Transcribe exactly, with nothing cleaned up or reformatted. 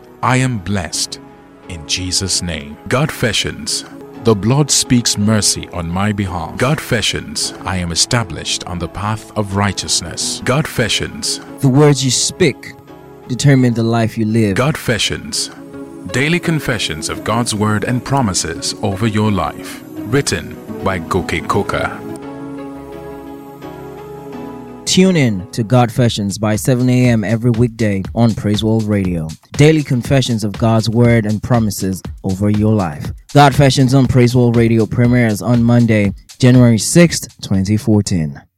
I am blessed in Jesus' name. Godfessions. The blood speaks mercy on my behalf. Godfessions. I am established on the path of righteousness. Godfessions. The words you speak determine the life you live. Godfessions. Daily confessions of God's word and promises over your life. Written by Goke Coker. Tune in to Godfessions by seven a.m. every weekday on Praise World Radio. Daily confessions of God's word and promises over your life. Godfessions on Praise World Radio premieres on Monday, January sixth, twenty fourteen.